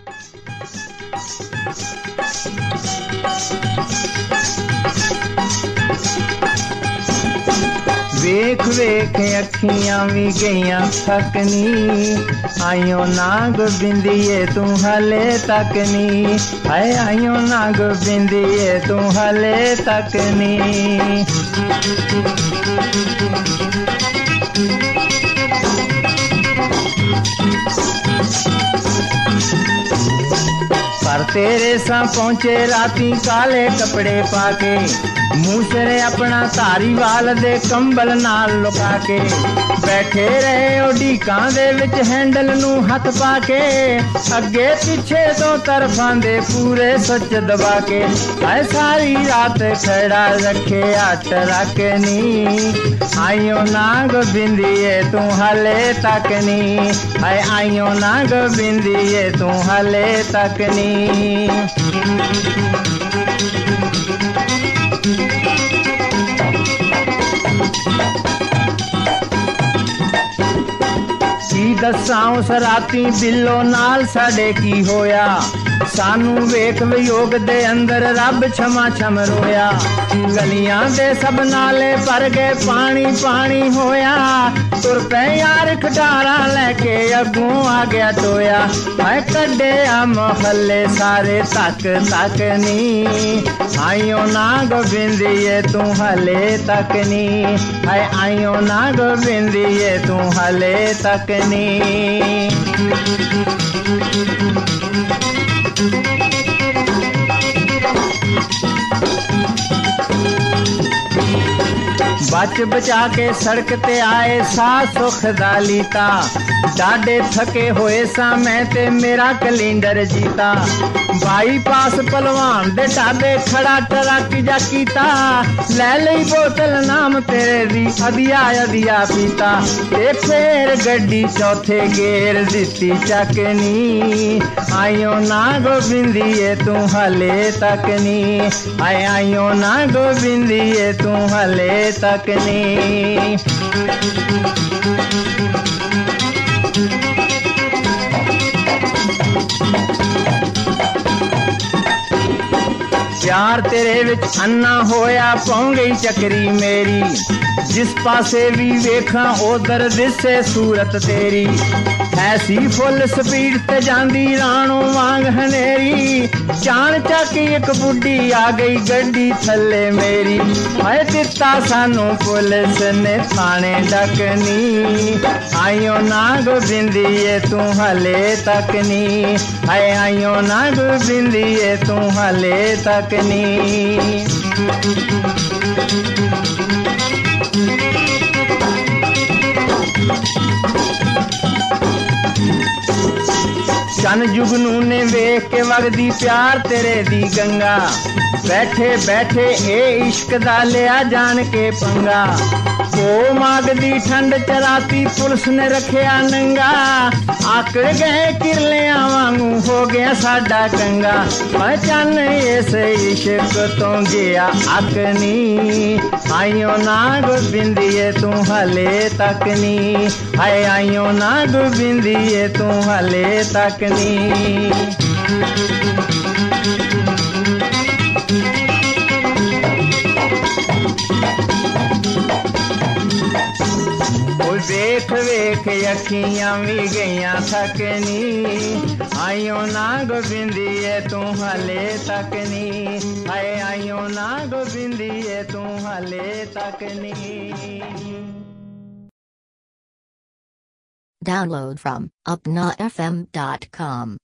वेख वेख अखियां भी गईयां थकनी, आइयो नाग बिंदिए तू हले तक नी, हाय आइयो नाग बिंदिए तू हले तक नी। पर तेरे सा पहुंचे राती काले कपड़े पाके, मूसरे अपना धारीवाल दे कंबल नाल लुका के, बैठे रहे उडीकां दे विच हैंडल नू हथ पाके, अगे पिछे तो तरफां दे पूरे सच दबा के, हाय सारी रात खड़ा रखे अट रखनी, आइयो नाग बिंदिए तू हले तक नी, हाय आइयो नाग बिंदिए तू हले तक नी। दसां उस राती बिल्लो नाल साडे की होया, सानू वेख वियोग दे अंदर रब क्षमा छम रोया, गलियां दे सब नाले भर गए पानी पानी होया, तुर पे यार खटारा लेके अगों आ गया टोया, मैं कड्डे महल्ले सारे तक तक नी, आइयो नाग बिंदिए तू हले तक नी, हाय आइयो नाग बिंदिए तू हले तक नी। बच बचा के सड़क ते आए सा सुख दा लीता, डाडे थके होए सा मैं ते मेरा कैलेंडर जीता, बाईपास पलवान दे ढाबे खड़ा ट्रक जा कीता, ले लई बोतल नाम तेरे दी अदिया अदिया पीता, ते फिर गड्डी चौथे गेर दिती चकनी, आइयो नाग बिंदिए तू हले तक नी, आइयो नाग बिंदिए तू हले तक नी। प्यार तेरे विच अन्ना होया पौ गई चकरी मेरी, जिस पासे भी वेखा उधर दिसे सूरत तेरी, ऐसी फुल स्पीड ते जांदी राणो वांग हनेरी, चाण चक एक बुढ़ी आ गई गड्डी थल्ले मेरी, हाय दिता सानू पुलिस ने थाने डकनी, आइयो नाग बिंदिए तू हले तक नी, हाय आइयो नाग बिंदिए तू हले तक नी। चन जुगनू ने वेख के वगदी प्यार तेरे दी गंगा, बैठे बैठे ए इश्क दा लिया जान के पंगा, ओ मागदी ठंड चराती पुलिस ने रखिया नंगा, आकड़ गए किरलियां वांगू हो गया साडा कंगा, चन इस इश्क तो गया अकनी, आइयो नाग बिंदिए तू हले तक नी, हाय आइयो नाग बिंदिए तू हले तक नी। वेख वेख अखियां भी गईयां थकनी, आइयो नाग बिंदिए तू हले तक नी, हाय आइयो नाग बिंदिए तू हले तक नी। Download from upnafm.com.